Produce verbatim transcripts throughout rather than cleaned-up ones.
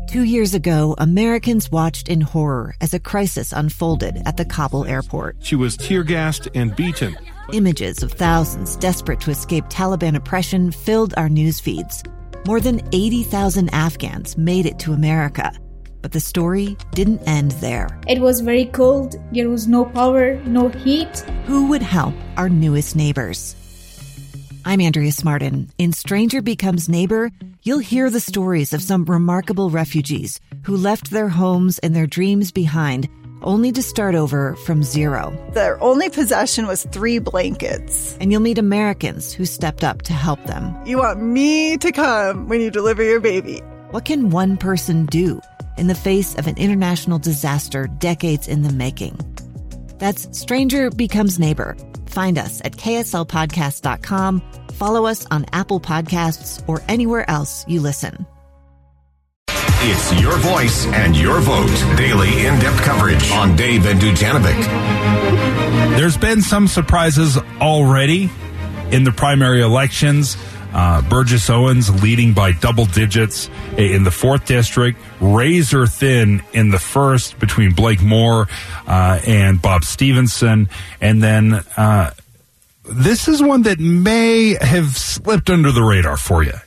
Two years ago, Americans watched in horror as a crisis unfolded at the Kabul airport. She was tear-gassed and beaten. Images of thousands desperate to escape Taliban oppression filled our news feeds. More than eighty thousand Afghans made it to America. But the story didn't end there. It was very cold. There was no power, no heat. Who would help our newest neighbors? I'm Andrea Smartin. In Stranger Becomes Neighbor, you'll hear the stories of some remarkable refugees who left their homes and their dreams behind, only to start over from zero. Their only possession was three blankets. And you'll meet Americans who stepped up to help them. You want me to come when you deliver your baby. What can one person do in the face of an international disaster decades in the making? That's Stranger Becomes Neighbor. Find us at K S L podcast dot com. Follow us on Apple Podcasts or anywhere else you listen. It's your voice and your vote. Daily in-depth coverage on Dave and Dujanovic. There's been some surprises already in the primary elections. Uh, Burgess Owens leading by double digits in the fourth district, razor thin in the first between Blake Moore uh, and Bob Stevenson. And then uh, this is one that may have slipped under the radar for you.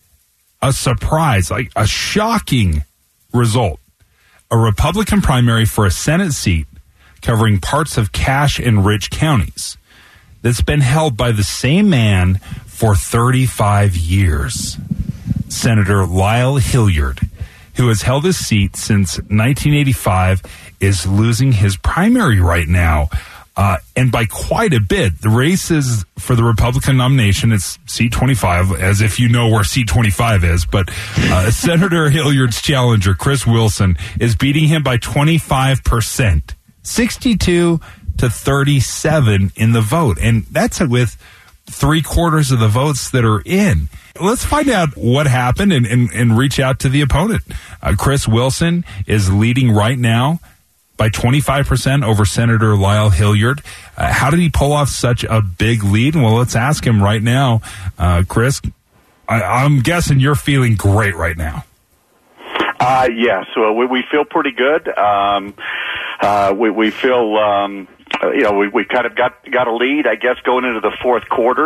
A surprise, like a shocking result. A Republican primary for a Senate seat covering parts of Cache and Rich counties that's been held by the same man for thirty-five years. Senator Lyle Hilliard, who has held his seat since nineteen eighty-five, is losing his primary right now, uh, and by quite a bit. The race is for the Republican nomination. It's seat twenty-five, as if you know where seat twenty-five is. But uh, Senator Hilliard's challenger, Chris Wilson, is beating him by twenty-five percent, sixty-two to thirty-seven in the vote. And that's with three quarters of the votes that are in. Let's find out what happened and, and, and reach out to the opponent. Uh, Chris Wilson is leading right now by twenty-five percent over Senator Lyle Hilliard. Uh, how did he pull off such a big lead? Well, let's ask him right now. Uh, Chris, I, I'm guessing you're feeling great right now. Uh, yes, well, we, we feel pretty good. Um, uh, we, we feel, um, Uh, you know, we, we kind of got got a lead, I guess, going into the fourth quarter.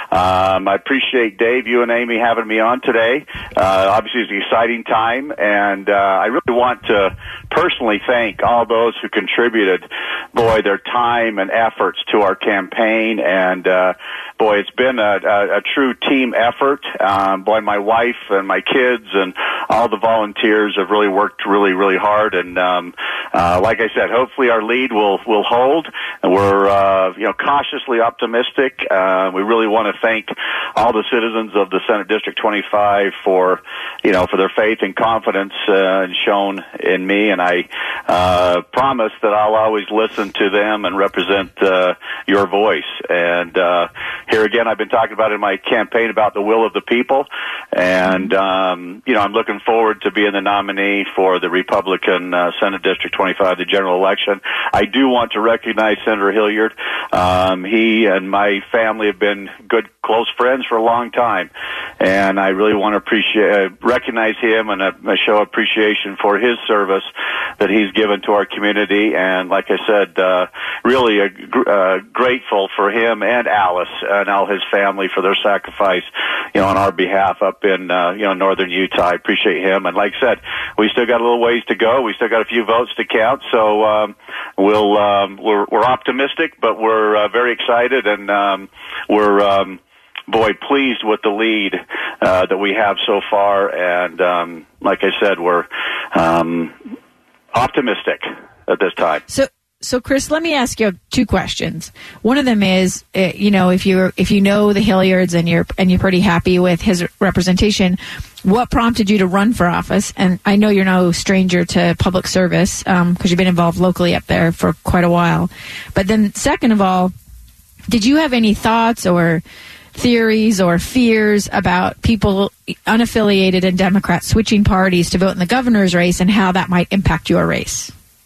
Um, I appreciate, Dave, you and Amy having me on today. Uh, obviously, it's an exciting time, and uh, I really want to personally thank all those who contributed, boy, their time and efforts to our campaign. And, uh, boy, it's been a, a, a true team effort. Um, boy, my wife and my kids and all the volunteers have really worked really, really hard. And um, uh, like I said, hopefully our lead will, will hold. And we're, uh, you know, cautiously optimistic. Uh, we really want to thank all the citizens of the Senate District twenty-five for, you know, for their faith and confidence uh, shown in me. And I uh, promise that I'll always listen to them and represent uh, your voice. And uh, here again, I've been talking about in my campaign about the will of the people. And, um, you know, I'm looking forward to being the nominee for the Republican uh, Senate District twenty-five, the general election. I do want to recognize Senator Hilliard. Um, he and my family have been good, close friends for a long time, and I really want to appreciate, uh, recognize him and uh, show appreciation for his service that he's given to our community. And like I said, uh, really uh, gr- uh, grateful for him and Alice and all his family for their sacrifice, you know, on our behalf up in uh, you know northern Utah. I appreciate him, and like I said, we still got a little ways to go. We still got a few votes to count, so um, we'll um, we're, we're optimistic, but we're uh, very excited, and um, we're um, boy pleased with the lead uh, that we have so far. And um, like I said, we're um, optimistic at this time. So. So, Chris, let me ask you two questions. One of them is, uh, you know, if you're if you know the Hilliards and you're and you're pretty happy with his representation, what prompted you to run for office? And I know you're no stranger to public service because um, you've been involved locally up there for quite a while. But then, second of all, did you have any thoughts or theories or fears about people unaffiliated and Democrats switching parties to vote in the governor's race and how that might impact your race?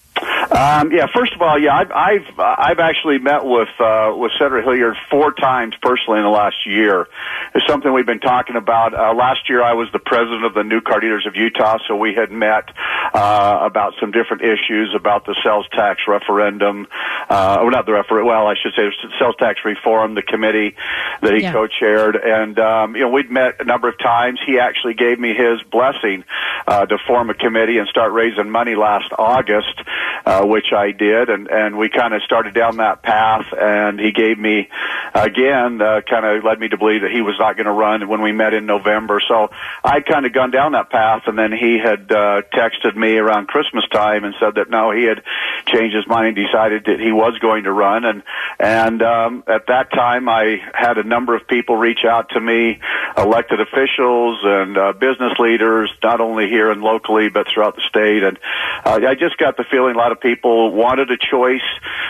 Um, yeah, first of all, yeah, I've I've, uh, I've actually met with uh, with Senator Hilliard four times personally in the last year. It's something we've been talking about. Uh, last year, I was the president of the New Car Dealers of Utah, so we had met uh, about some different issues about the sales tax referendum, uh, or not the refer. Well, I should say the sales tax reform, the committee that he yeah. co-chaired, and um, you know, we'd met a number of times. He actually gave me his blessing uh, to form a committee and start raising money last August. Uh, which I did, and, and we kind of started down that path, and he gave me, again, uh, kind of led me to believe that he was not going to run when we met in November. So I'd kind of gone down that path, and then he had uh, texted me around Christmas time and said that, no, he had changed his mind and decided that he was going to run. And, and um, at that time, I had a number of people reach out to me, elected officials and uh, business leaders, not only here and locally, but throughout the state. And uh, I just got the feeling a lot of people wanted a choice.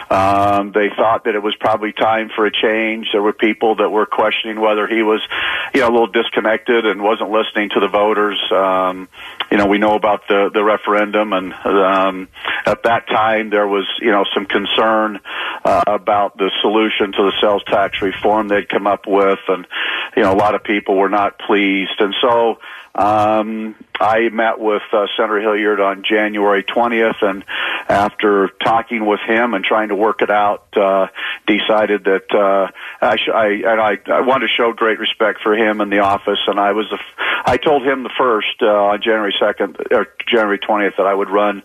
Um, they thought that it was probably time for a change. There were people that were questioning whether he was, you know, a little disconnected and wasn't listening to the voters. Um, you know, we know about the, the referendum, and um, at that time there was, you know, some concern uh, about the solution to the sales tax reform they'd come up with, and, you know, a lot of people were not pleased. And so Um, I met with uh, Senator Hilliard on January twentieth, and after talking with him and trying to work it out, uh, decided that uh, I, sh- I, and I, I wanted to show great respect for him in the office, and I was the f- I told him the first uh, on January second or January twentieth that I would run.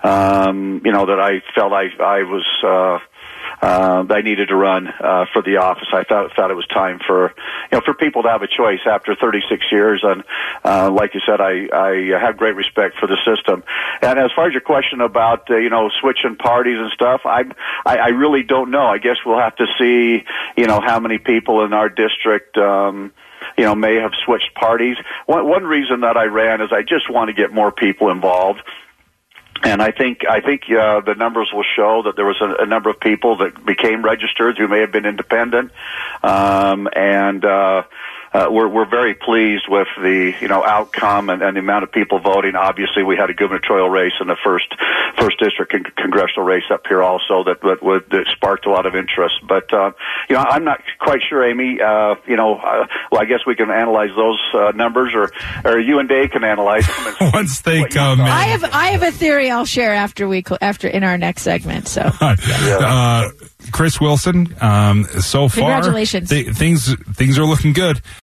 Um, you know, that I felt I I was. Uh, Uh, I needed to run uh, for the office. I thought thought it was time for you know for people to have a choice after thirty-six years. And uh, like you said, I, I have great respect for the system. And as far as your question about uh, you know switching parties and stuff, I, I I really don't know. I guess we'll have to see you know how many people in our district. Um, you know, may have switched parties. One, one reason that I ran is I just want to get more people involved. And I think I think uh, the numbers will show that there was a, a number of people that became registered who may have been independent, um, and uh, uh, we're we're very pleased with the you know outcome and, and the amount of people voting. Obviously, we had a gubernatorial race in the first first district con- congressional race up here also that that, would, that sparked a lot of interest. But uh, you know, I'm not quite sure, Amy. Uh, you know, uh, well, I guess we can analyze those uh, numbers, or or you and Dave can analyze them. Once they come in. I have I have a theory I'll share after we cl- after in our next segment. So, yeah. uh, Chris Wilson, um, so far, congratulations. Th- things things are looking good.